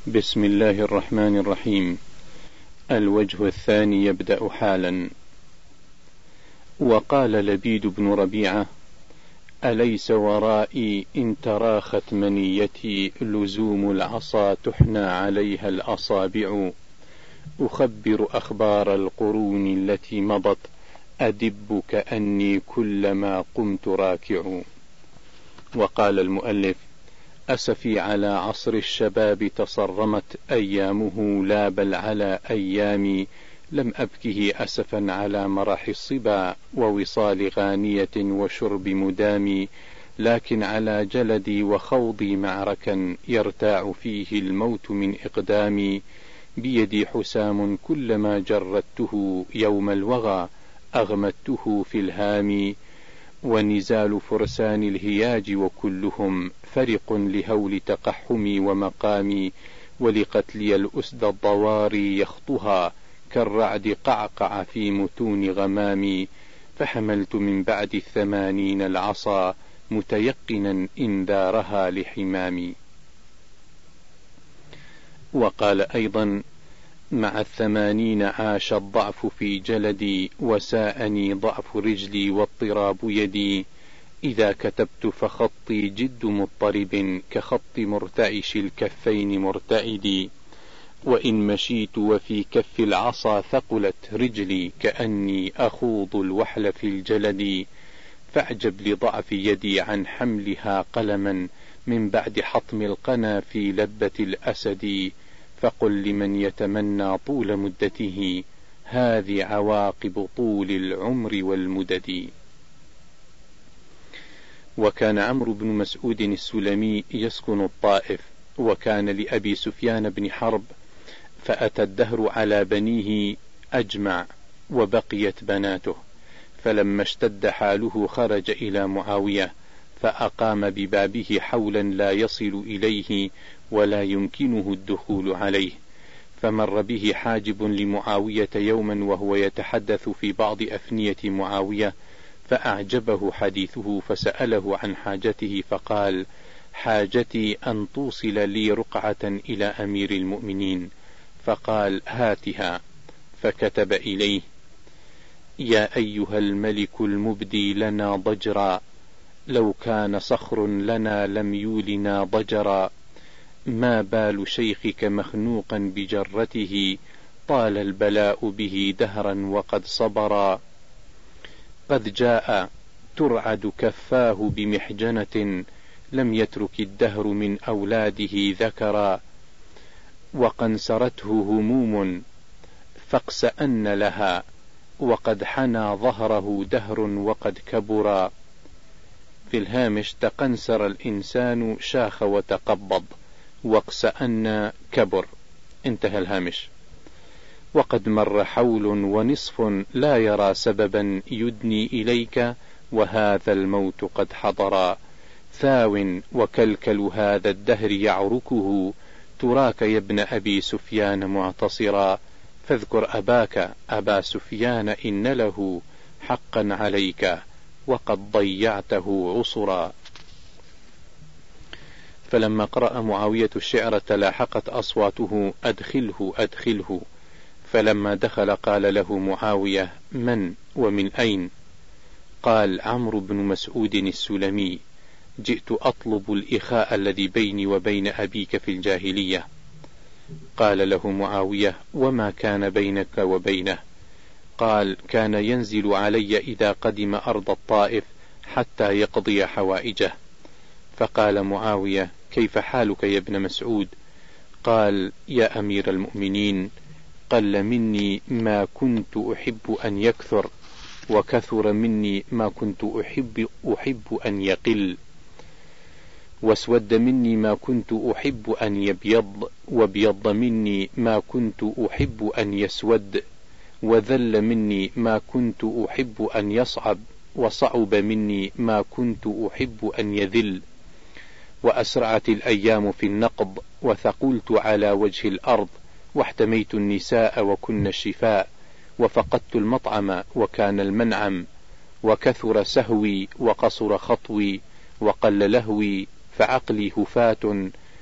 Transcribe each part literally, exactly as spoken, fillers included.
بسم الله الرحمن الرحيم. الوجه الثاني يبدأ حالا. وقال لبيد بن ربيعة: أليس ورائي إن تراخت منيتي لزوم العصا تحنى عليها الأصابع، أخبر أخبار القرون التي مضت أدب كأني كلما قمت راكع. وقال المؤلف: أسفي على عصر الشباب تصرمت أيامه، لا بل على أيامي لم أبكه أسفا على مرح الصبا ووصال غانية وشرب مدامي، لكن على جلدي وخوضي معركا يرتاع فيه الموت من إقدامي، بيدي حسام كلما جردته يوم الوغى أغمدته في الهام، ونزال فرسان الهياج وكلهم فرق لهول تقحمي ومقامي، ولقتلي الأسد الضواري يخطها كالرعد قعقع في متون غمامي، فحملت من بعد الثمانين العصا متيقنا إنذارها لحمامي. وقال أيضا: مع الثمانين عاش الضعف في جلدي، وساءني ضعف رجلي واضطراب يدي، إذا كتبت فخطي جد مضطرب كخط مرتعش الكفين مرتعدي، وإن مشيت وفي كف العصا ثقلت رجلي كأني أخوض الوحل في الجلد، فاعجب لضعف يدي عن حملها قلما من بعد حطم القنا في لبة الأسد، فقل لمن يتمنى طول مدته هذه عواقب طول العمر والمدد. وكان عمرو بن مسعود السلمي يسكن الطائف، وكان لأبي سفيان بن حرب، فأتى الدهر على بنيه أجمع وبقيت بناته، فلما اشتد حاله خرج إلى معاوية فأقام ببابه حولا لا يصل إليه ولا يمكنه الدخول عليه، فمر به حاجب لمعاوية يوما وهو يتحدث في بعض أفنية معاوية، فأعجبه حديثه فسأله عن حاجته، فقال: حاجتي أن توصل لي رقعة إلى أمير المؤمنين. فقال: هاتها. فكتب إليه: يا أيها الملك المبدي لنا ضجرا، لو كان صخر لنا لم يولنا ضجرا، ما بال شيخك مخنوقا بجرته، طال البلاء به دهرا وقد صبرا، قد جاء ترعد كفاه بمحجنة، لم يترك الدهر من أولاده ذكرا، وقنسرته هموم فاقسأن لها، وقد حنى ظهره دهر وقد كبرا. في الهامش: تقنسر الإنسان شاخ وتقبض، واقسأن كبر. انتهى الهامش. وقد مر حول ونصف لا يرى سببا يدني إليك، وهذا الموت قد حضرا، ثاو وكلكل هذا الدهر يعركه، تراك يا ابن أبي سفيان معتصرا، فاذكر أباك أبا سفيان إن له حقا عليك، وقد ضيعته عصرا. فلما قرأ معاوية الشعر تلاحقت أصواته: أدخله أدخله. فلما دخل قال له معاوية: من ومن أين؟ قال: عمرو بن مسعود السلمي، جئت أطلب الإخاء الذي بيني وبين أبيك في الجاهلية. قال له معاوية: وما كان بينك وبينه؟ قال: كان ينزل علي إذا قدم أرض الطائف حتى يقضي حوائجه. فقال معاوية: كيف حالك يا ابن مسعود؟ قال: يا أمير المؤمنين، قل مني ما كنت أحب أن يكثر، وكثر مني ما كنت أحب, أحب أن يقل، واسود مني ما كنت أحب أن يبيض، وابيض مني ما كنت أحب أن يسود، وذل مني ما كنت أحب أن يصعب، وصعب مني ما كنت أحب أن يذل، وأسرعت الأيام في النقض، وثقلت على وجه الأرض، واحتميت النساء وكن الشفاء، وفقدت المطعم وكان المنعم، وكثر سهوي وقصر خطوي، وقل لهوي فعقلي هفاة،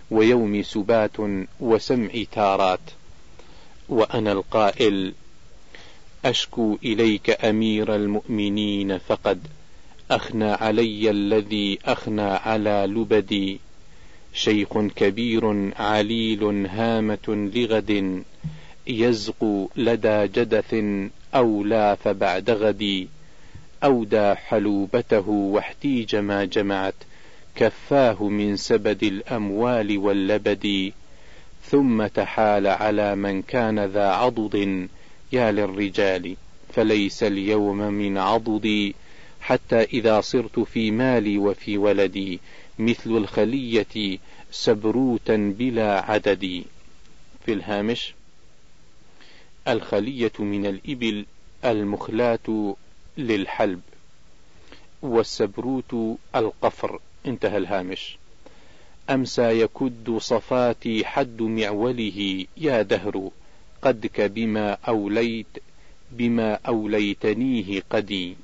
ويومي سبات وسمعي تارات. وأنا القائل أشكو إليك أمير المؤمنين فقد أخنى علي الذي أخنى على لبدي، شيخ كبير عليل هامة لغد يزقو لدى جدث أو لاف بعد غدي، أودى حلوبته واحتيج ما جمعت كفاه من سبد الأموال واللبد، ثم تحال على من كان ذا عضد يا للرجال، فليس اليوم من عضدي، حتى إذا صرت في مالي وفي ولدي مثل الخلية سبروتا بلا عدد. في الهامش: الخلية من الإبل المخلاة للحلب، والسبروت القفر. انتهى الهامش. أمسى يكد صفاتي حد معوله يا دهر، قدك بما أوليت بما أوليتنيه قدي.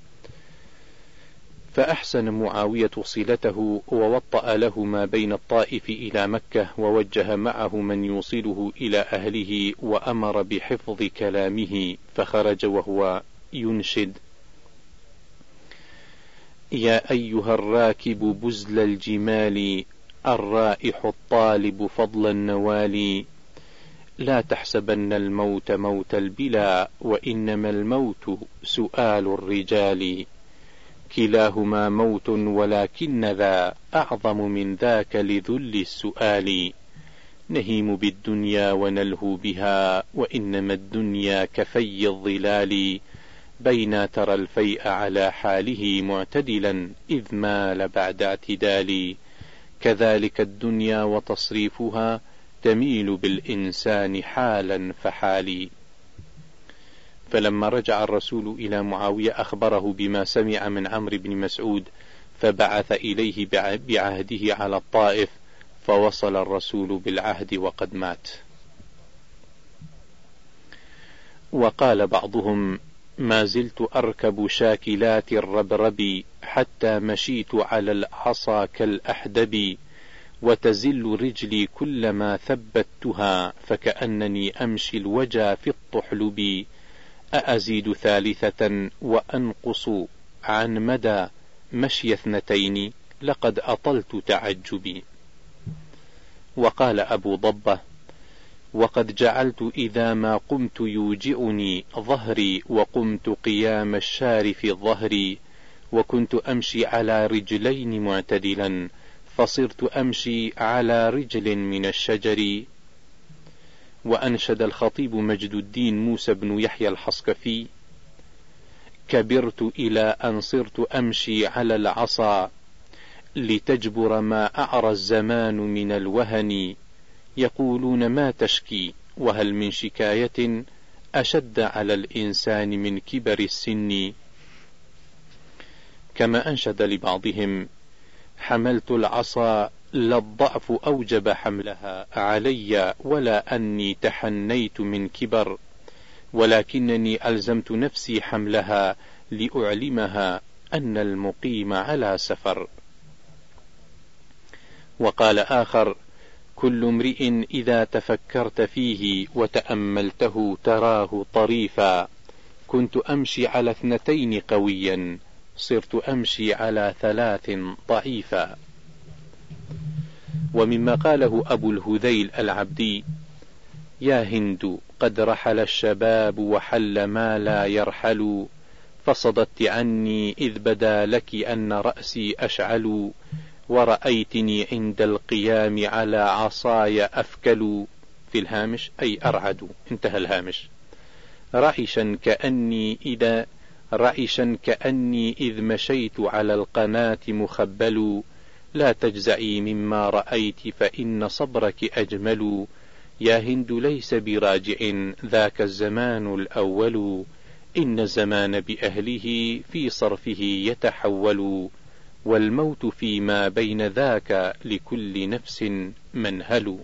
فأحسن معاوية صلته ووطأ له ما بين الطائف إلى مكة، ووجه معه من يوصله إلى أهله، وأمر بحفظ كلامه، فخرج وهو ينشد: يا أيها الراكب بزل الجمال، الرائح الطالب فضل النوال، لا تحسبن الموت موت البلا، وإنما الموت سؤال الرجال، كلاهما موت ولكن ذا أعظم من ذاك لذل السؤال، نهيم بالدنيا ونلهو بها، وإنما الدنيا كفي الظلال، بين ترى الفيء على حاله معتدلا إذ مال بعد اعتدال، كذلك الدنيا وتصريفها تميل بالإنسان حالا فحالي. فلما رجع الرسول إلى معاوية أخبره بما سمع من عمرو بن مسعود، فبعث إليه بعهده على الطائف، فوصل الرسول بالعهد وقد مات. وقال بعضهم: ما زلت أركب شاكلات الربرب، حتى مشيت على العصا كالأحدب، وتزل رجلي كلما ثبتها، فكأنني أمشي الوجا في الطحلب، أأزيد ثالثة وأنقص عن مدى مشي اثنتين، لقد أطلت تعجبي. وقال أبو ضبة: وقد جعلت إذا ما قمت يوجعني ظهري، وقمت قيام الشارف ظهري، وكنت أمشي على رجلين معتدلا، فصرت أمشي على رجل من الشجر. وأنشد الخطيب مجد الدين موسى بن يحيى الحصكفي: كبرت إلى أن صرت أمشي على العصا، لتجبر ما أعرى الزمان من الوهن، يقولون ما تشكي، وهل من شكاية أشد على الإنسان من كبر السن. كما أنشد لبعضهم: حملت العصا لا الضعف أوجب حملها علي، ولا أني تحنيت من كبر، ولكنني ألزمت نفسي حملها لأعلمها أن المقيم على سفر. وقال آخر: كل امرئ إذا تفكرت فيه وتأملته تراه طريفا، كنت أمشي على اثنتين قويا، صرت أمشي على ثلاث ضعيفا. ومما قاله أبو الهذيل العبدي: يا هند قد رحل الشباب وحل ما لا يرحل، فصددت عني إذ بدا لك أن رأسي أشعل، ورأيتني عند القيام على عصاي أفكل. في الهامش: أي أرعد. انتهى الهامش. رعشا كأني إذا رعشا كأني إذ مشيت على القناة مخبل، لا تجزعي مما رأيت فإن صبرك أجمل، يا هند ليس براجع ذاك الزمان الأول، إن الزمان بأهله في صرفه يتحول، والموت فيما بين ذاك لكل نفس منهل.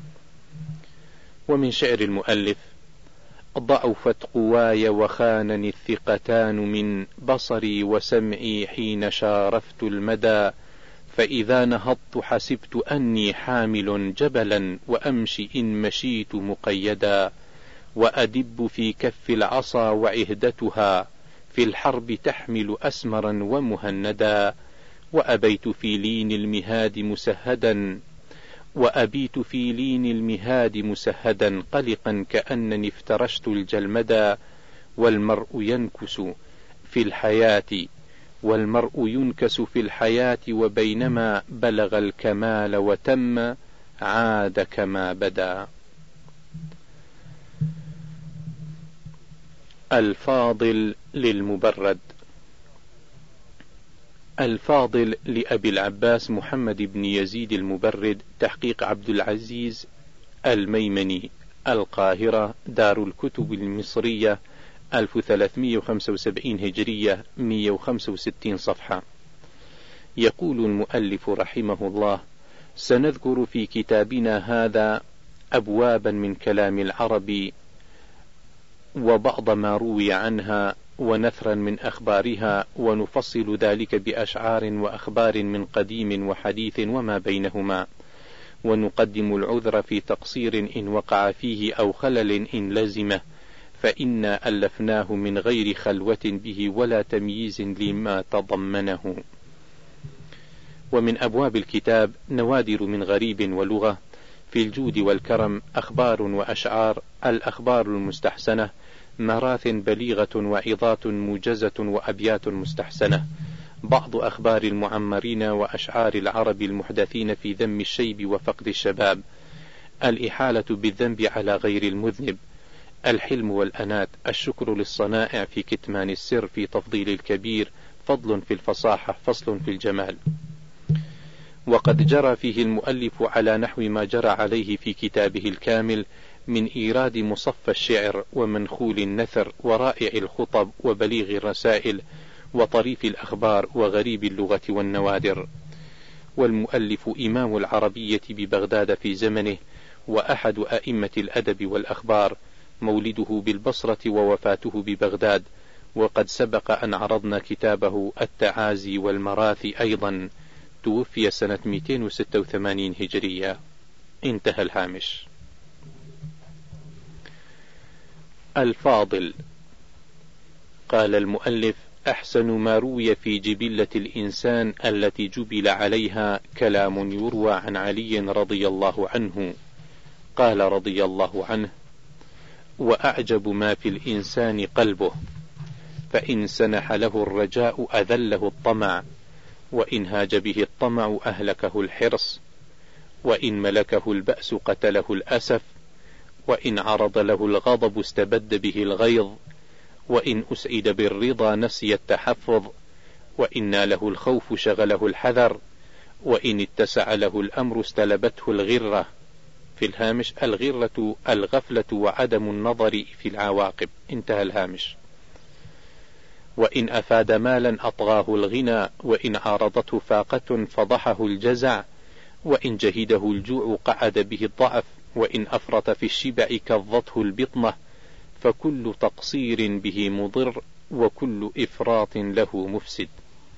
ومن شعر المؤلف: ضعفت قواي وخانني الثقتان، من بصري وسمعي حين شارفت المدى، فإذا نهضت حسبت أني حامل جبلا وأمشي إن مشيت مقيدا، وأدب في كف العصا وعهدتها في الحرب تحمل أسمرا ومهندا، وأبيت في لين المهاد مسهدا وأبيت في لين المهاد مسهدا قلقا كأنني افترشت الجلمدا، والمرء ينكس في الحياة والمرء ينكس في الحياة وبينما بلغ الكمال وتم عاد كما بدا. الفاضل للمبرد. الفاضل لأبي العباس محمد بن يزيد المبرد، تحقيق عبد العزيز الميمني، القاهرة، دار الكتب المصرية، ألف وثلاثمئة وخمسة وسبعين هجرية، مئة وخمسة وستين صفحة. يقول المؤلف رحمه الله: سنذكر في كتابنا هذا أبوابا من كلام العرب وبعض ما روي عنها ونثرا من أخبارها، ونفصل ذلك بأشعار وأخبار من قديم وحديث وما بينهما، ونقدم العذر في تقصير إن وقع فيه أو خلل إن لزمه، فإنا ألفناه من غير خلوة به ولا تمييز لما تضمنه. ومن أبواب الكتاب نوادر من غريب ولغة، في الجود والكرم، أخبار وأشعار، الأخبار المستحسنة، مراث بليغة وعظات موجزة وأبيات مستحسنة، بعض أخبار المعمرين وأشعار العرب المحدثين في ذم الشيب وفقد الشباب، الإحالة بالذنب على غير المذنب، الحلم والأنات، الشكر للصنائع في كتمان السر، في تفضيل الكبير، فضل في الفصاحة، فصل في الجمال. وقد جرى فيه المؤلف على نحو ما جرى عليه في كتابه الكامل من إيراد مصفى الشعر ومنخول النثر ورائع الخطب وبليغ الرسائل وطريف الأخبار وغريب اللغة والنوادر. والمؤلف إمام العربية ببغداد في زمنه، وأحد أئمة الأدب والأخبار، مولده بالبصرة ووفاته ببغداد، وقد سبق أن عرضنا كتابه التعازي والمراثي أيضا، توفي سنة مئتين وستة وثمانين هجرية. انتهى الهامش. الفاضل. قال المؤلف: أحسن ما روي في جبلة الإنسان التي جبل عليها كلام يروى عن علي رضي الله عنه، قال رضي الله عنه: وأعجب ما في الإنسان قلبه، فإن سنح له الرجاء أذله الطمع، وإن هاج به الطمع أهلكه الحرص، وإن ملكه البأس قتله الأسف، وإن عرض له الغضب استبد به الغيظ، وإن أسعد بالرضا نسي التحفظ، وإن ناله الخوف شغله الحذر، وإن اتسع له الأمر استلبته الغرة. في الهامش: الغرة الغفلة وعدم النظر في العواقب. انتهى الهامش. وإن أفاد مالا أطغاه الغنى، وإن عارضته فاقة فضحه الجزع، وإن جهده الجوع قعد به الضعف، وإن أفرط في الشبع كظته البطنة، فكل تقصير به مضر، وكل إفراط له مفسد.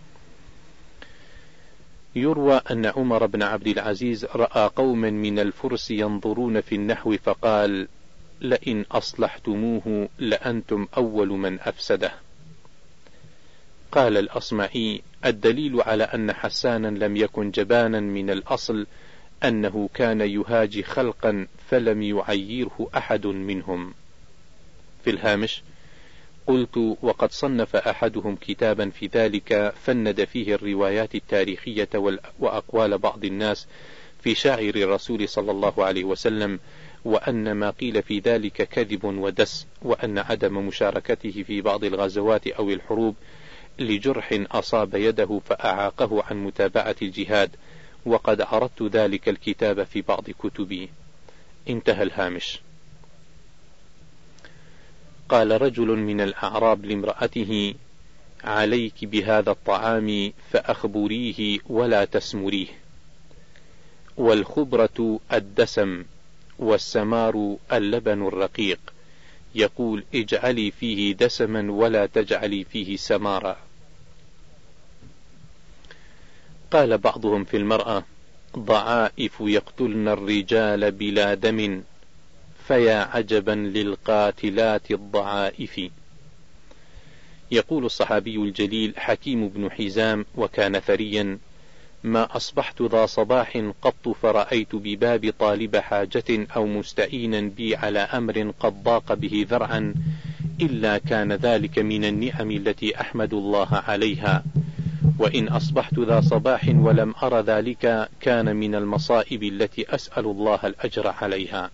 يروى أن عمر بن عبد العزيز رأى قوما من الفرس ينظرون في النحو فقال: لئن أصلحتموه لأنتم أول من أفسده. قال الأصمعي: الدليل على أن حسانا لم يكن جبانا من الأصل أنه كان يهاجي خلقا فلم يعيره أحد منهم. في الهامش: قلت: وقد صنف أحدهم كتابا في ذلك فند فيه الروايات التاريخية وأقوال بعض الناس في شاعر الرسول صلى الله عليه وسلم، وأن ما قيل في ذلك كذب ودس، وأن عدم مشاركته في بعض الغزوات أو الحروب لجرح أصاب يده فأعاقه عن متابعة الجهاد، وقد عرضت ذلك الكتاب في بعض كتبي. انتهى الهامش. قال رجل من الأعراب لامرأته: عليك بهذا الطعام فأخبريه ولا تسمريه. والخبرة الدسم، والسمار اللبن الرقيق. يقول: اجعلي فيه دسما ولا تجعلي فيه سمارا. قال بعضهم في المرأة: ضعائف يقتلن الرجال بلا دم، فيا عجبا للقاتلات الضعائف. يقول الصحابي الجليل حكيم بن حزام وكان ثريا: ما أصبحت ذا صباح قط فرأيت بباب طالب حاجة أو مستعينا بي على أمر قد ضاق به ذرعا إلا كان ذلك من النعم التي أحمد الله عليها، وإن أصبحت ذا صباح ولم أر ذلك كان من المصائب التي أسأل الله الأجر عليها.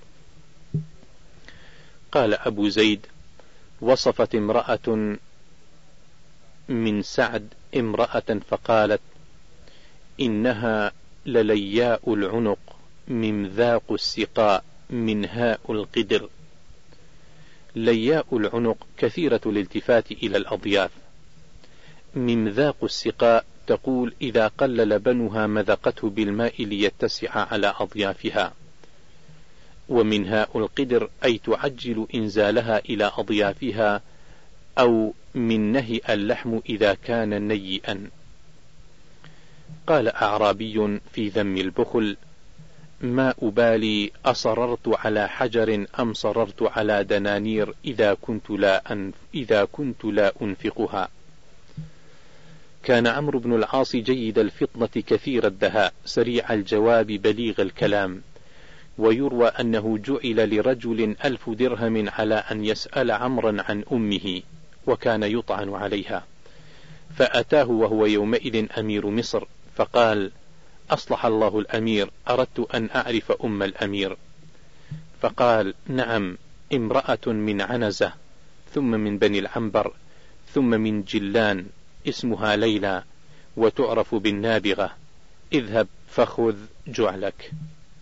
قال أبو زيد: وصفت امرأة من سعد امرأة فقالت: إنها للياء العنق ممذاق السقاء منهاء القدر. لياء العنق كثيرة الالتفات إلى الأضياف. ممذاق السقاء تقول إذا قل لبنها مذقته بالماء ليتسع على أضيافها. ومنهاء القدر أي تعجل إنزالها إلى أضيافها، أو من نهي اللحم إذا كان نيئا. قال أعرابي في ذم البخل: ما أبالي أصررت على حجر أم صررت على دنانير إذا كنت لا, أنف إذا كنت لا أنفقها. كان عمرو بن العاص جيد الفطنة كثير الدهاء سريع الجواب بليغ الكلام، ويروى أنه جعل لرجل ألف درهم على أن يسأل عمرا عن أمه، وكان يطعن عليها، فأتاه وهو يومئذ أمير مصر فقال: أصلح الله الأمير، أردت أن أعرف أم الأمير. فقال: نعم، امرأة من عنزة، ثم من بني العنبر، ثم من جلان، اسمها ليلى، وتعرف بالنابغة، اذهب فخذ جعلك.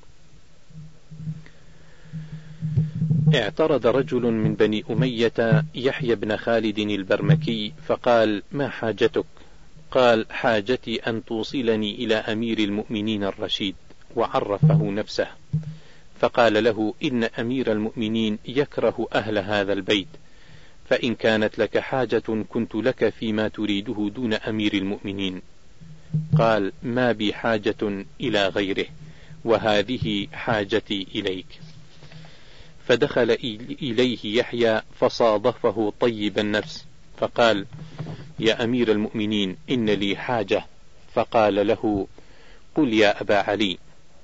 اعترض رجل من بني أمية يحيى بن خالد البرمكي فقال: ما حاجتك؟ قال: حاجتي أن توصلني إلى أمير المؤمنين الرشيد. وعرفه نفسه، فقال له: إن أمير المؤمنين يكره أهل هذا البيت، فإن كانت لك حاجة كنت لك فيما تريده دون أمير المؤمنين. قال: ما بي حاجة إلى غيره، وهذه حاجتي إليك. فدخل إليه يحيى فصادفه طيب النفس فقال: يا أمير المؤمنين، إن لي حاجة. فقال له: قل يا أبا علي.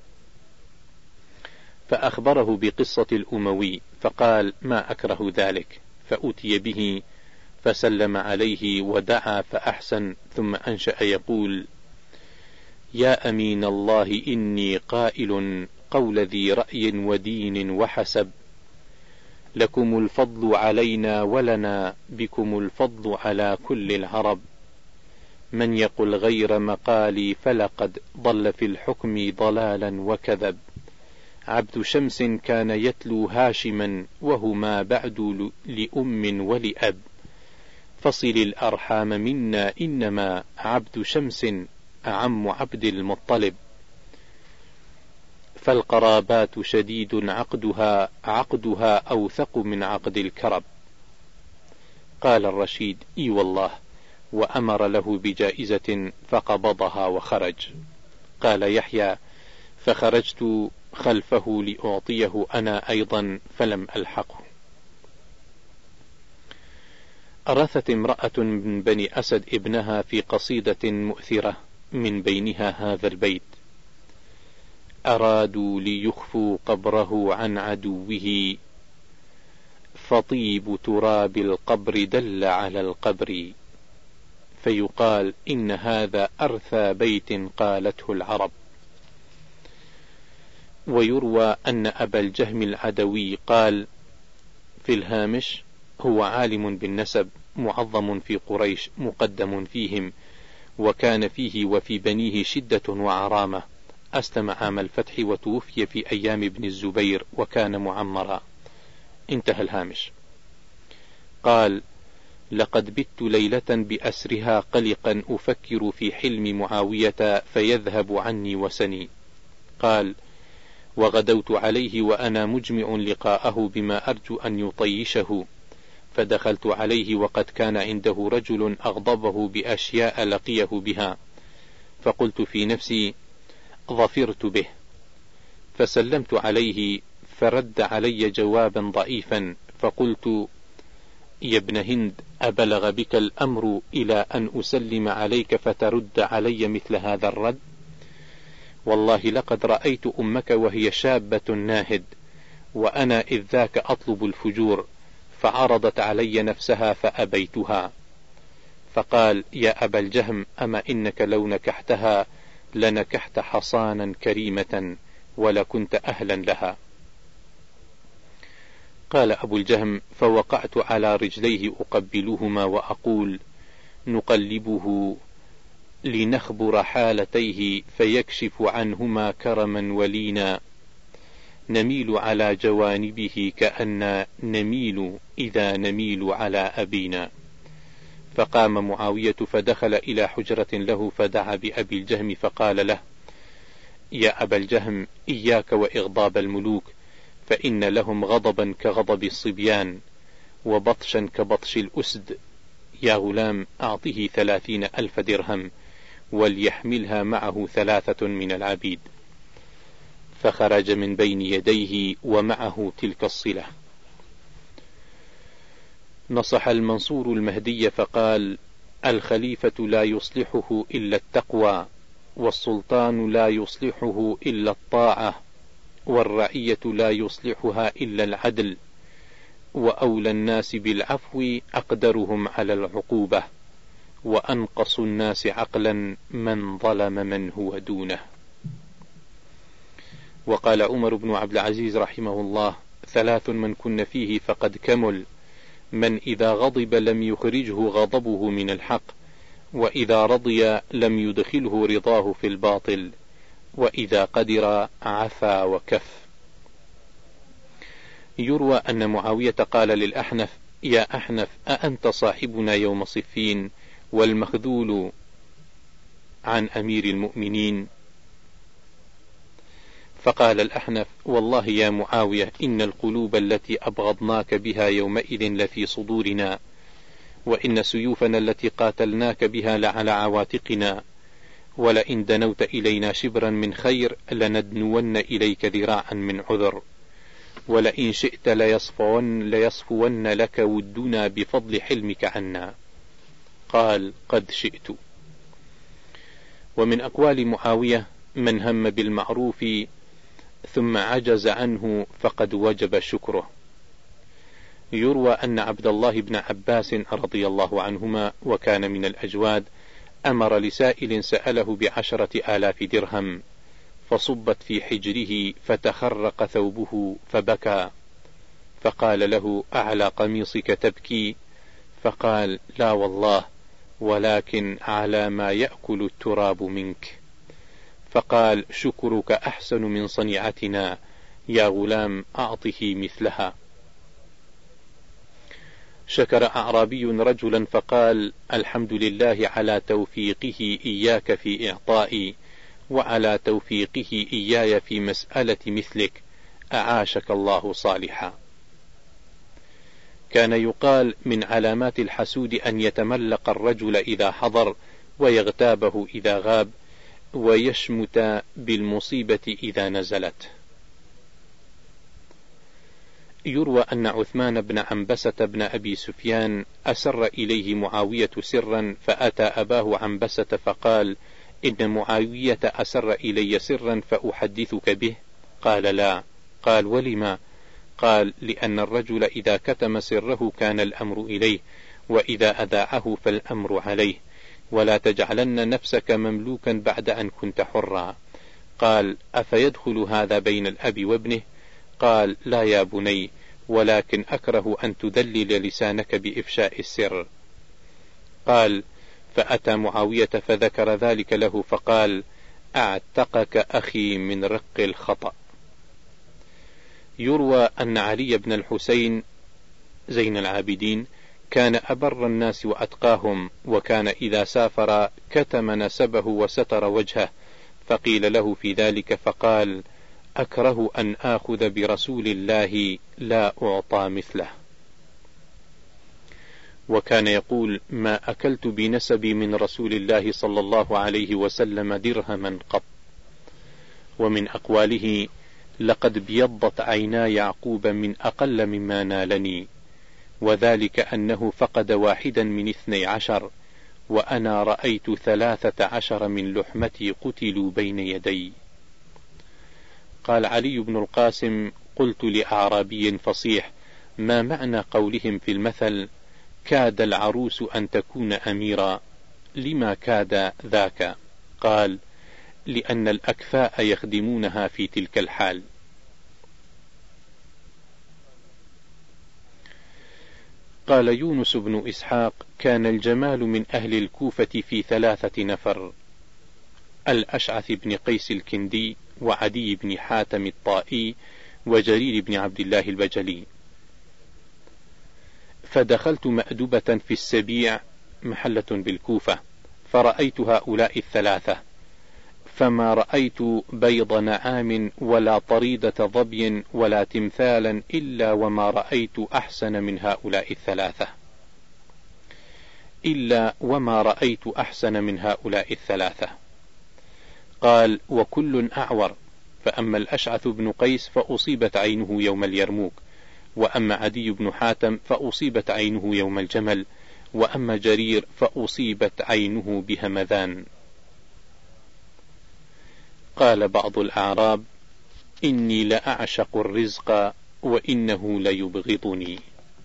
فأخبره بقصة الأموي، فقال: ما أكره ذلك. فأتي به فسلم عليه ودعا فأحسن، ثم أنشأ يقول: يا أمين الله، إني قائل قول ذي رأي ودين وحسب، لكم الفضل علينا ولنا بكم الفضل على كل العرب، من يقل غير مقالي فلقد ضل في الحكم ضلالا وكذب، عبد شمس كان يتلو هاشما وهما بعد لأم ولأب، فصل الأرحام منا إنما عبد شمس أعم عبد المطلب، فالقرابات شديد عقدها عقدها أوثق من عقد الكرب. قال الرشيد: إي والله، وأمر له بجائزة فقبضها وخرج. قال يحيى: فخرجت خلفه لأعطيه أنا أيضا فلم ألحقه. أرثت امرأة من بني أسد ابنها في قصيدة مؤثرة من بينها هذا البيت: أرادوا ليخفوا قبره عن عدوه، فطيب تراب القبر دل على القبر، فيقال إن هذا أرثى بيت قالته العرب. ويروى أن أبا الجهم العدوي قال في الهامش: هو عالم بالنسب معظم في قريش مقدم فيهم، وكان فيه وفي بنيه شدة وعرامة، أسلم عام الفتح وتوفي في أيام ابن الزبير وكان معمرا. انتهى الهامش. قال: لقد بت ليلة بأسرها قلقا أفكر في حلم معاوية فيذهب عني وسني. قال: وغدوت عليه وأنا مجمع لقاءه بما أرجو أن يطيشه، فدخلت عليه وقد كان عنده رجل أغضبه بأشياء لقيه بها، فقلت في نفسي ظفرت به، فسلمت عليه فرد علي جوابا ضعيفا، فقلت يا ابن هند أبلغ بك الأمر إلى أن أسلم عليك فترد علي مثل هذا الرد؟ والله لقد رأيت أمك وهي شابة ناهد، وأنا إذ ذاك أطلب الفجور، فعرضت علي نفسها فأبيتها. فقال يا أبا الجهم أما إنك لو نكحتها لنكحت حصانا كريمة ولكنت أهلا لها. قال أبو الجهم فوقعت على رجليه أقبلهما وأقول نقلبه لنخبر حالتيه فيكشف عنهما كرما ولينا، نميل على جوانبه كأن نميل إذا نميل على أبينا. فقام معاوية فدخل إلى حجرة له فدعا بأبي الجهم فقال له يا أبا الجهم إياك وإغضاب الملوك، فإن لهم غضبا كغضب الصبيان وبطشا كبطش الأسد. يا غلام أعطه ثلاثين ألف درهم وليحملها معه ثلاثة من العبيد. فخرج من بين يديه ومعه تلك الصلة. نصح المنصور المهدي فقال الخليفة لا يصلحه إلا التقوى، والسلطان لا يصلحه إلا الطاعة، والرعية لا يصلحها إلا العدل، وأولى الناس بالعفو أقدرهم على العقوبة، وأنقص الناس عقلا من ظلم من هو دونه. وقال عمر بن عبد العزيز رحمه الله ثلاث من كن فيه فقد كمل: من إذا غضب لم يخرجه غضبه من الحق، وإذا رضي لم يدخله رضاه في الباطل، وإذا قدر عفا وكف. يروى أن معاوية قال للأحنف يا أحنف أأنت صاحبنا يوم صفين والمخذول عن أمير المؤمنين؟ فقال الأحنف والله يا معاوية إن القلوب التي أبغضناك بها يومئذ لفي صدورنا، وإن سيوفنا التي قاتلناك بها لعلى عواتقنا، ولئن دنوت إلينا شبرا من خير لندنون إليك ذراعا من عذر، ولئن شئت ليصفون, ليصفون لك ودنا بفضل حلمك عنا. قال قد شئت. ومن أقوال معاوية من هم بالمعروف ثم عجز عنه فقد وجب شكره. يروى أن عبد الله بن عباس رضي الله عنهما وكان من الأجواد أمر لسائل سأله بعشرة آلاف درهم، فصبت في حجره فتخرق ثوبه فبكى، فقال له أعلى قميصك تبكي؟ فقال لا والله، ولكن على ما يأكل التراب منك. فقال شكرك أحسن من صنيعتنا، يا غلام أعطه مثلها. شكر أعرابي رجلا فقال الحمد لله على توفيقه إياك في إعطائي، وعلى توفيقه إياي في مسألة مثلك، أعاشك الله صالحا. كان يقال من علامات الحسود أن يتملق الرجل إذا حضر، ويغتابه إذا غاب، ويشمت بالمصيبة إذا نزلت. يروى أن عثمان بن عنبسة بن أبي سفيان أسر إليه معاوية سرا، فأتى أباه عنبسة فقال إن معاوية أسر إلي سرا فأحدثك به؟ قال لا. قال ولما؟ قال لأن الرجل إذا كتم سره كان الأمر إليه، وإذا أذاعه فالأمر عليه، ولا تجعلن نفسك مملوكا بعد أن كنت حرا. قال أفيدخل هذا بين الأب وابنه؟ قال لا يا بني، ولكن أكره أن تدلل لسانك بإفشاء السر. قال فأتى معاوية فذكر ذلك له فقال أعتقك أخي من رق الخطأ. يروى أن علي بن الحسين زين العابدين كان أبر الناس وأتقاهم، وكان إذا سافر كتم نسبه وستر وجهه، فقيل له في ذلك فقال أكره أن آخذ برسول الله لا أعطى مثله. وكان يقول: ما أكلت بنسبي من رسول الله صلى الله عليه وسلم درهما قط. ومن أقواله: لقد بيضت عينا يعقوب من أقل مما نالني، وذلك أنه فقد واحدا من اثني عشر، وأنا رأيت ثلاثة عشر من لحمتي قتلوا بين يدي. قال علي بن القاسم: قلت لأعرابي فصيح: ما معنى قولهم في المثل: كاد العروس أن تكون أميرا؟ لما كاد ذاك؟ قال: لأن الأكفاء يخدمونها في تلك الحال. قال يونس بن إسحاق: كان الجمال من أهل الكوفة في ثلاثة نفر: الأشعث بن قيس الكندي، وعدي بن حاتم الطائي، وجرير بن عبد الله البجلي. فدخلت مأدبة في السبيع، محلة بالكوفة، فرأيت هؤلاء الثلاثة، فما رأيت بيض نعام ولا طريدة ظبي ولا تمثالا إلا وما رأيت أحسن من هؤلاء الثلاثة إلا وما رأيت أحسن من هؤلاء الثلاثة. قال: وكل أعور، فأما الأشعث بن قيس فأصيبت عينه يوم اليرموك، وأما عدي بن حاتم فأصيبت عينه يوم الجمل، وأما جرير فأصيبت عينه بهمذان. قال بعض الأعراب: إني لأعشق الرزق وإنه ليبغضني.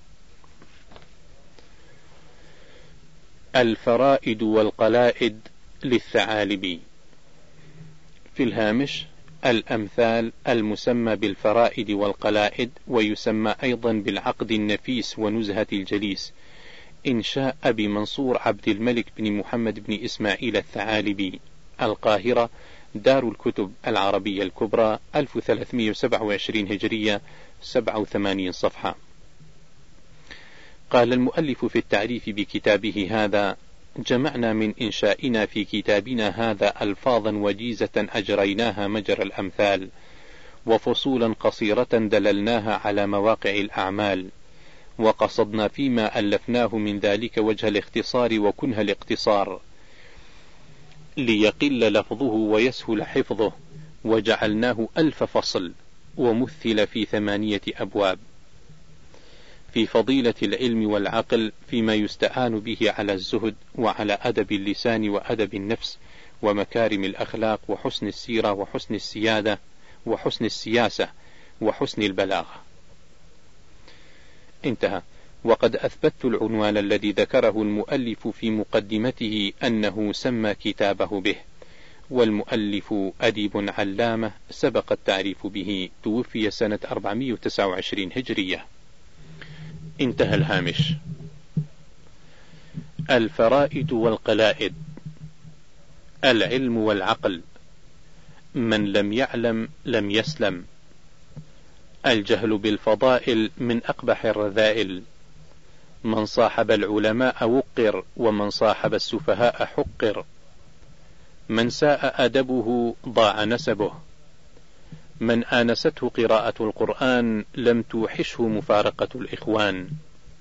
الفرائد والقلائد للثعالبي. في الهامش: الأمثال المسمى بالفرائد والقلائد، ويسمى أيضا بالعقد النفيس ونزهة الجليس، إنشاء أبي منصور عبد الملك بن محمد بن إسماعيل الثعالبي، القاهرة، دار الكتب العربية الكبرى، ألف وثلاثمائة وسبعة وعشرين هجرية، سبعة وثمانين صفحة. قال المؤلف في التعريف بكتابه هذا: جمعنا من إنشائنا في كتابنا هذا ألفاظا وجيزة أجريناها مجرى الأمثال، وفصولا قصيرة دللناها على مواقع الأعمال، وقصدنا فيما ألفناه من ذلك وجه الاختصار وكنه الاقتصار، ليقل لفظه ويسهل حفظه، وجعلناه ألف فصل، ومثل في ثمانية أبواب، في فضيلة العلم والعقل، فيما يستعان به على الزهد، وعلى أدب اللسان وأدب النفس، ومكارم الأخلاق، وحسن السيرة، وحسن السيادة، وحسن السياسة، وحسن البلاغة. انتهى. وقد أثبت العنوان الذي ذكره المؤلف في مقدمته أنه سمى كتابه به، والمؤلف أديب علامة سبق التعريف به، توفي سنة أربعمائة وتسعة وعشرين هجرية. انتهى الهامش. الفرائد والقلائد: العلم والعقل، من لم يعلم لم يسلم، الجهل بالفضائل من أقبح الرذائل، من صاحب العلماء وقر، ومن صاحب السفهاء حقر، من ساء أدبه ضاع نسبه، من آنسته قراءة القرآن لم توحشه مفارقة الإخوان،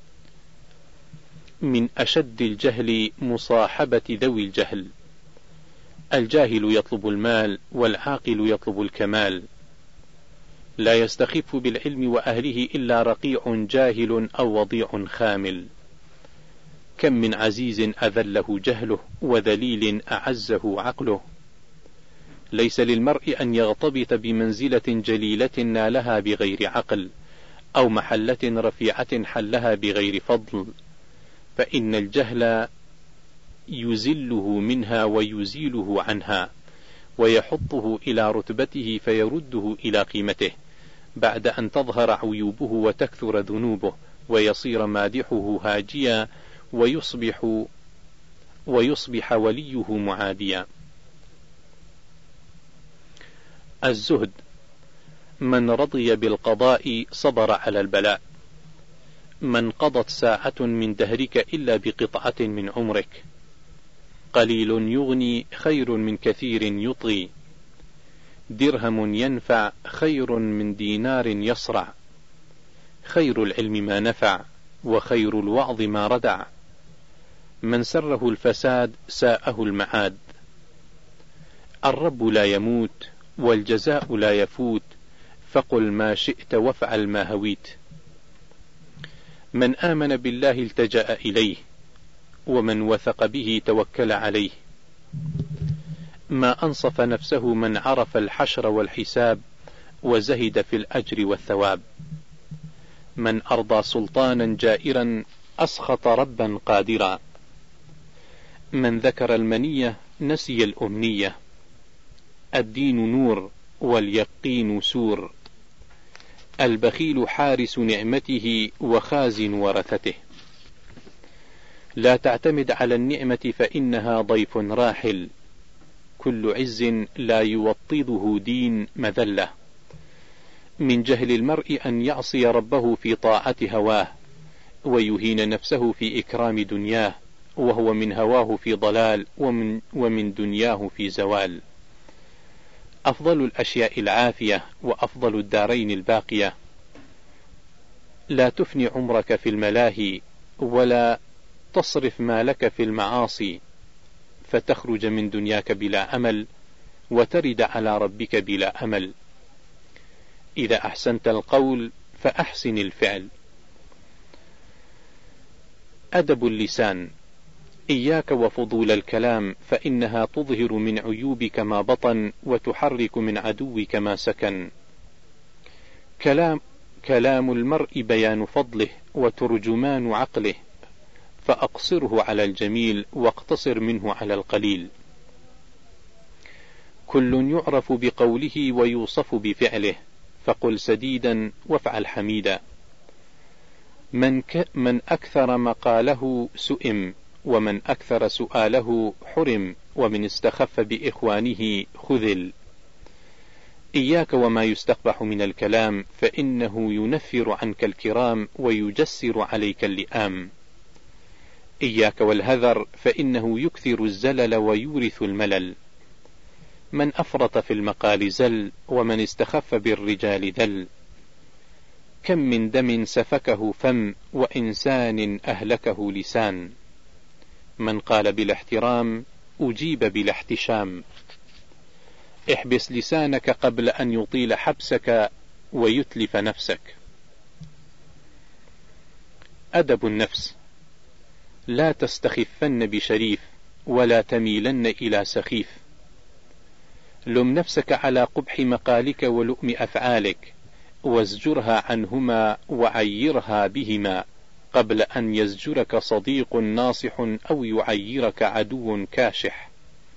من أشد الجهل مصاحبة ذوي الجهل، الجاهل يطلب المال والعاقل يطلب الكمال، لا يستخف بالعلم وأهله إلا رقيع جاهل أو وضيع خامل، كم من عزيز أذله جهله وذليل أعزه عقله، ليس للمرء أن يغتبط بمنزلة جليلة نالها بغير عقل، أو محلة رفيعة حلها بغير فضل، فإن الجهل يزله منها ويزيله عنها، ويحطه إلى رتبته فيرده إلى قيمته، بعد أن تظهر عيوبه وتكثر ذنوبه، ويصير مادحه هاجيا، ويصبح ويصبح وليه معاديا. الزهد: من رضي بالقضاء صبر على البلاء، من قضت ساعة من دهرك إلا بقطعة من عمرك، قليل يغني خير من كثير يطغي، درهم ينفع خير من دينار يصرع، خير العلم ما نفع، وخير الوعظ ما ردع، من سره الفساد ساءه المعاد. الرب لا يموت والجزاء لا يفوت، فقل ما شئت وافعل ما هويت. من آمن بالله التجأ إليه، ومن وثق به توكل عليه. ما أنصف نفسه من عرف الحشر والحساب، وزهد في الأجر والثواب. من أرضى سلطانا جائرا، أسخط ربا قادرا. من ذكر المنية نسي الأمنية، الدين نور واليقين سور. البخيل حارس نعمته وخازن ورثته. لا تعتمد على النعمة فإنها ضيف راحل، كل عز لا يوطده دين مذلة. من جهل المرء أن يعصي ربه في طاعة هواه، ويهين نفسه في إكرام دنياه، وهو من هواه في ضلال ومن, ومن دنياه في زوال. أفضل الأشياء العافية، وأفضل الدارين الباقية. لا تفني عمرك في الملاهي، ولا تصرف مالك في المعاصي، فتخرج من دنياك بلا أمل، وترد على ربك بلا أمل. إذا أحسنت القول فأحسن الفعل. أدب اللسان. إياك وفضول الكلام، فإنها تظهر من عيوبك ما بطن، وتحرك من عدوك ما سكن. كلام, كلام المرء بيان فضله، وترجمان عقله، فأقصره على الجميل، واقتصر منه على القليل. كل يعرف بقوله ويوصف بفعله، فقل سديدا وافعل حميدا. من, ك من أكثر مقاله سئم، ومن أكثر سؤاله حرم، ومن استخف بإخوانه خذل. إياك وما يستقبح من الكلام، فإنه ينفر عنك الكرام، ويجسر عليك اللئام. إياك والهذر، فإنه يكثر الزلل ويورث الملل. من أفرط في المقال زل، ومن استخف بالرجال ذل. كم من دم سفكه فم، وإنسان أهلكه لسان. من قال بلا احترام أجيب بلا احتشام. احبس لسانك قبل أن يطيل حبسك، ويتلف نفسك. أدب النفس. لا تستخفن بشريف، ولا تميلن إلى سخيف. لم نفسك على قبح مقالك ولؤم أفعالك، وازجرها عنهما وعيرها بهما، قبل أن يزجرك صديق ناصح، أو يعيرك عدو كاشح.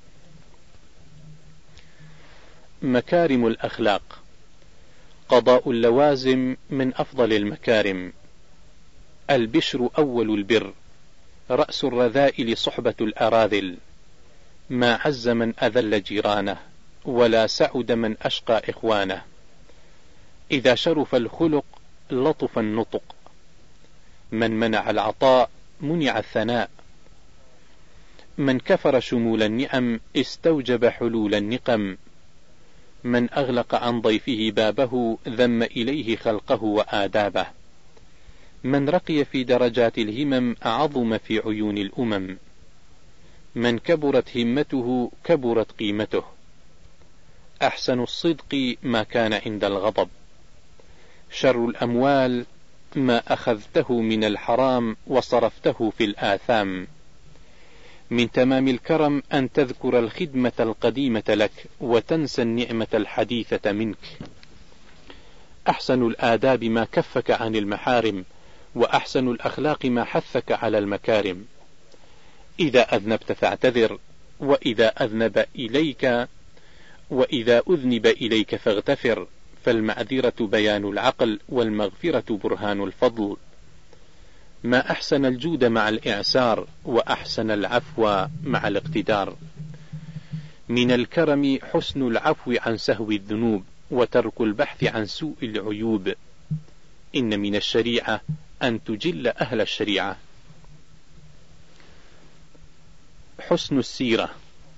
مكارم الأخلاق. قضاء اللوازم من أفضل المكارم. البشر أول البر، رأس الرذائل صحبة الأراذل. ما عز من أذل جيرانه، ولا سعد من أشقى إخوانه. إذا شرف الخلق لطف النطق، من منع العطاء منع الثناء. من كفر شمول النعم استوجب حلول النقم. من أغلق عن ضيفه بابه ذم إليه خلقه وآدابه. من رقي في درجات الهمم أعظم في عيون الأمم. من كبرت همته كبرت قيمته. أحسن الصدق ما كان عند الغضب. شر الأموال ما أخذته من الحرام وصرفته في الآثام. من تمام الكرم أن تذكر الخدمة القديمة لك، وتنسى النعمة الحديثة منك. أحسن الآداب ما كفك عن المحارم، وأحسن الأخلاق ما حثك على المكارم. إذا أذنبت فاعتذر، وإذا أذنب إليك وإذا أذنب إليك فاغتفر، فالمعذرة بيان العقل، والمغفرة برهان الفضل. ما أحسن الجود مع الإعسار، وأحسن العفو مع الاقتدار. من الكرم حسن العفو عن سهو الذنوب، وترك البحث عن سوء العيوب. إن من الشريعة أن تجل أهل الشريعة. حسن السيرة.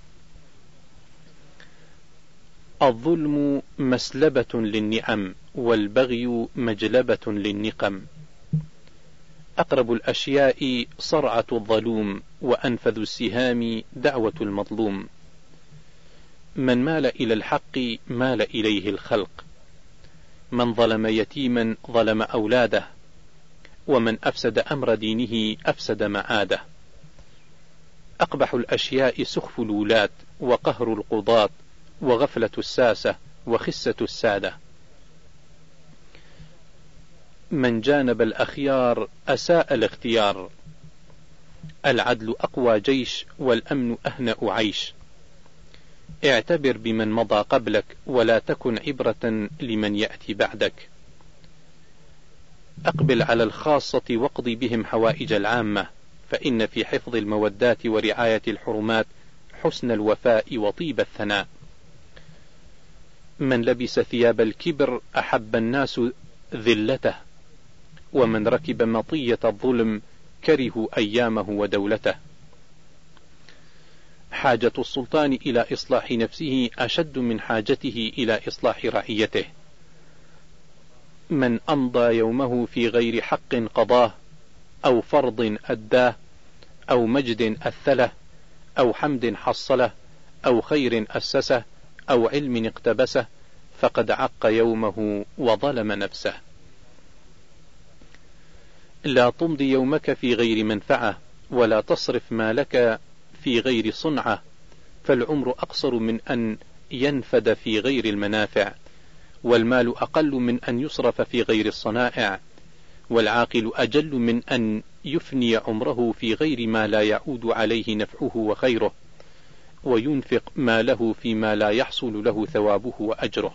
الظلم مسلبة للنعم، والبغي مجلبة للنقم. أقرب الأشياء صرعة الظلوم، وأنفذ السهام دعوة المظلوم. من مال إلى الحق مال إليه الخلق، من ظلم يتيما ظلم أولاده، ومن أفسد أمر دينه أفسد معاده. أقبح الأشياء سخف الولاة، وقهر القضاة، وغفلة الساسة، وخسة السادة. من جانب الأخيار أساء الاختيار، العدل أقوى جيش، والأمن أهنأ عيش. اعتبر بمن مضى قبلك، ولا تكن عبرة لمن يأتي بعدك. أقبل على الخاصة واقض بهم حوائج العامة، فإن في حفظ المودات ورعاية الحرمات حسن الوفاء وطيب الثناء. من لبس ثياب الكبر أحب الناس ذلته، ومن ركب مطية الظلم كرهوا أيامه ودولته. حاجة السلطان إلى إصلاح نفسه أشد من حاجته إلى إصلاح رعيته. من أمضى يومه في غير حق قضاه، أو فرض أداه، أو مجد أثله، أو حمد حصله، أو خير أسسه، أو علم اقتبسه، فقد عق يومه وظلم نفسه. لا تمضي يومك في غير منفعة، ولا تصرف مالك في غير صنعة، فالعمر أقصر من أن ينفد في غير المنافع، والمال أقل من أن يصرف في غير الصنائع، والعاقل أجل من أن يفني عمره في غير ما لا يعود عليه نفعه وخيره، وينفق ماله فيما لا يحصل له ثوابه وأجره.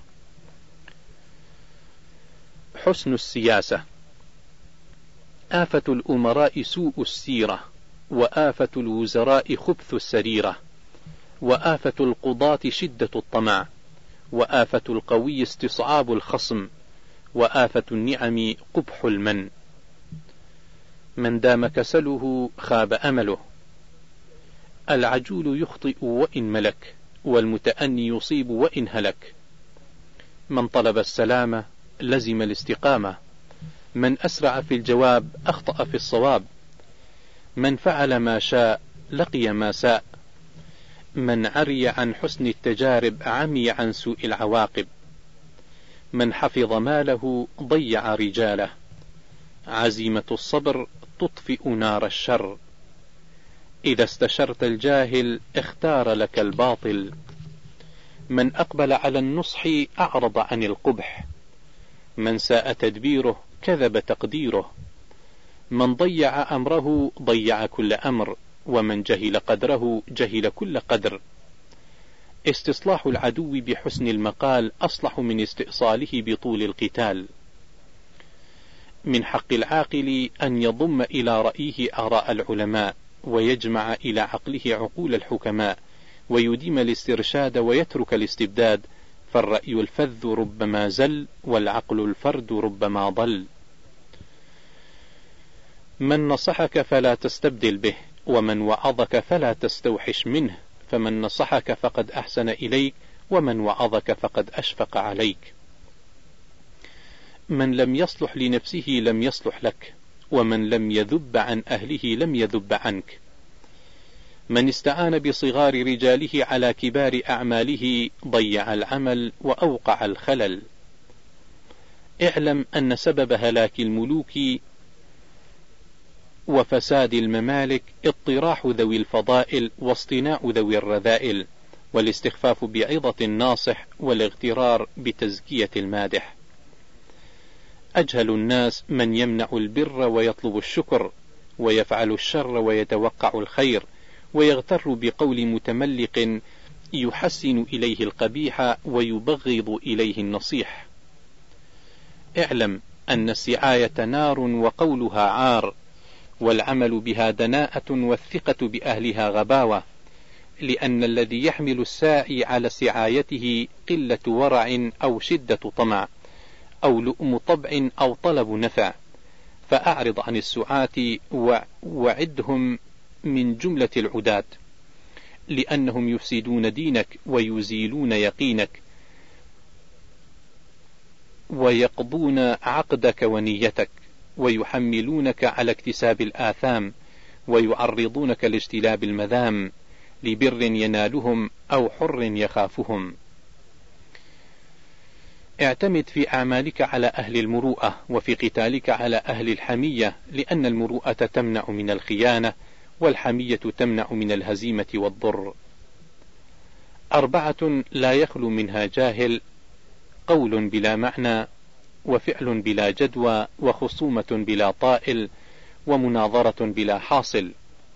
حسن السياسة. آفة الأمراء سوء السيرة، وآفة الوزراء خبث السريرة، وآفة القضاة شدة الطمع، وآفة القوي استصعاب الخصم، وآفة النعم قبح المن. من دام كسله خاب أمله، العجول يخطئ وإن ملك، والمتأني يصيب وإن هلك. من طلب السلامة لزم الاستقامة، من أسرع في الجواب أخطأ في الصواب. من فعل ما شاء لقي ما ساء، من عري عن حسن التجارب عمي عن سوء العواقب. من حفظ ماله ضيع رجاله، عزيمة الصبر تطفئ نار الشر. إذا استشرت الجاهل اختار لك الباطل، من أقبل على النصح أعرض عن القبح. من ساء تدبيره كذب تقديره، من ضيع أمره ضيع كل أمر، ومن جهل قدره جهل كل قدر. استصلاح العدو بحسن المقال أصلح من استئصاله بطول القتال. من حق العاقل أن يضم إلى رأيه آراء العلماء، ويجمع إلى عقله عقول الحكماء، ويديم الاسترشاد ويترك الاستبداد، فالرأي الفذ ربما زل، والعقل الفرد ربما ضل. من نصحك فلا تستبدل به، ومن وعظك فلا تستوحش منه، فمن نصحك فقد أحسن إليك، ومن وعظك فقد أشفق عليك. من لم يصلح لنفسه لم يصلح لك، ومن لم يذب عن أهله لم يذب عنك. من استعان بصغار رجاله على كبار أعماله ضيع العمل وأوقع الخلل. اعلم أن سبب هلاك الملوك وفساد الممالك اطراح ذوي الفضائل، واصطناع ذوي الرذائل، والاستخفاف بعظة الناصح، والاغترار بتزكية المادح. أجهل الناس من يمنع البر ويطلب الشكر، ويفعل الشر ويتوقع الخير، ويغتر بقول متملق يحسن إليه القبيح ويبغض إليه النصيح. اعلم أن السعاية نار وقولها عار، والعمل بها دناءة، والثقة بأهلها غباوة، لأن الذي يحمل الساعي على سعايته قلة ورع أو شدة طمع أو لؤم طبع أو طلب نفع، فأعرض عن السعاة وعدهم من جملة العداة، لأنهم يفسدون دينك ويزيلون يقينك، ويقضون عقدك ونيتك. ويحملونك على اكتساب الآثام، ويعرضونك لاجتلاب المذام، لبر ينالهم أو حر يخافهم. اعتمد في أعمالك على أهل المروءة، وفي قتالك على أهل الحمية، لأن المروءة تمنع من الخيانة، والحمية تمنع من الهزيمة والضر. أربعة لا يخلو منها جاهل: قول بلا معنى، وفعل بلا جدوى، وخصومة بلا طائل، ومناظرة بلا حاصل.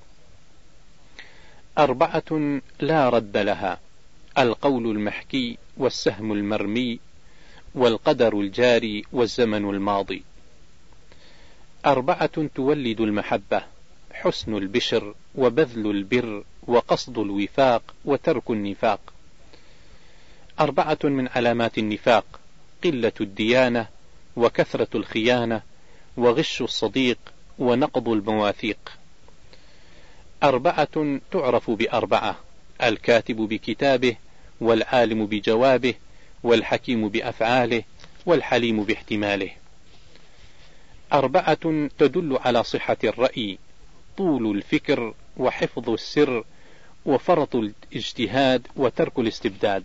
أربعة لا رد لها: القول المحكي، والسهم المرمي، والقدر الجاري، والزمن الماضي. أربعة تولد المحبة: حسن البشر، وبذل البر، وقصد الوفاق، وترك النفاق. أربعة من علامات النفاق: قلة الديانة، وكثرة الخيانة، وغش الصديق، ونقض المواثيق. أربعة تعرف بأربعة: الكاتب بكتابه، والعالم بجوابه، والحكيم بأفعاله، والحليم باحتماله. أربعة تدل على صحة الرأي: طول الفكر، وحفظ السر، وفرط الاجتهاد، وترك الاستبداد.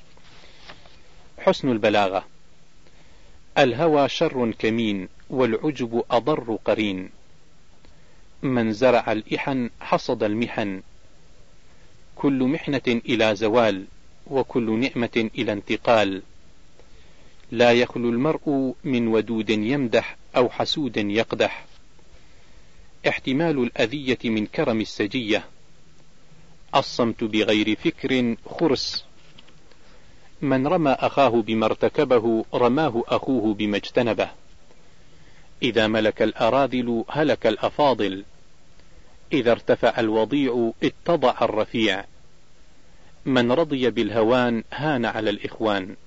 حسن البلاغة: الهوى شر كمين، والعجب أضر قرين. من زرع الإحن حصد المحن. كل محنة إلى زوال، وكل نعمة إلى انتقال. لا يخلو المرء من ودود يمدح، أو حسود يقدح. احتمال الأذية من كرم السجية. الصمت بغير فكر خرس. من رمى أخاه بما ارتكبه، رماه أخوه بما اجتنبه. إذا ملك الأراذل هلك الأفاضل. إذا ارتفع الوضيع اتضع الرفيع. من رضي بالهوان هان على الإخوان.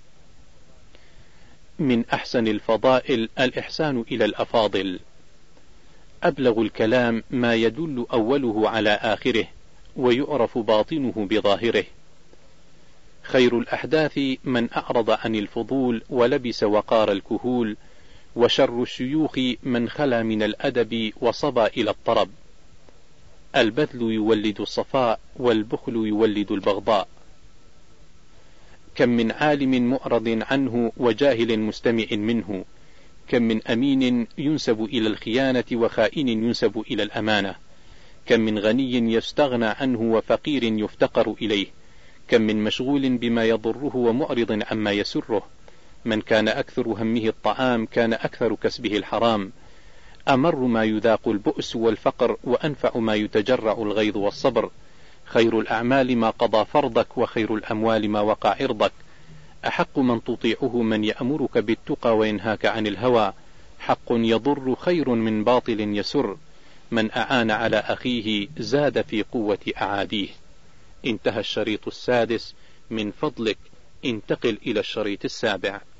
من أحسن الفضائل الإحسان إلى الأفاضل. أبلغ الكلام ما يدل أوله على آخره، ويعرف باطنه بظاهره. خير الأحداث من أعرض عن الفضول، ولبس وقار الكهول. وشر الشيوخ من خلا من الأدب، وصبا إلى الطرب. البذل يولد الصفاء، والبخل يولد البغضاء. كم من عالم معرض عنه، وجاهل مستمع منه. كم من أمين ينسب إلى الخيانة، وخائن ينسب إلى الأمانة. كم من غني يستغنى عنه، وفقير يفتقر إليه. كم من مشغول بما يضره، ومعرض عما يسره. من كان أكثر همه الطعام، كان أكثر كسبه الحرام. أمر ما يذاق البؤس والفقر، وأنفع ما يتجرع الغيظ والصبر. خير الأعمال ما قضى فرضك، وخير الأموال ما وقع عرضك. أحق من تطيعه من يأمرك بالتقى، وينهاك عن الهوى. حق يضر خير من باطل يسر. من أعان على أخيه زاد في قوة أعاديه. انتهى الشريط السادس. من فضلك انتقل إلى الشريط السابع.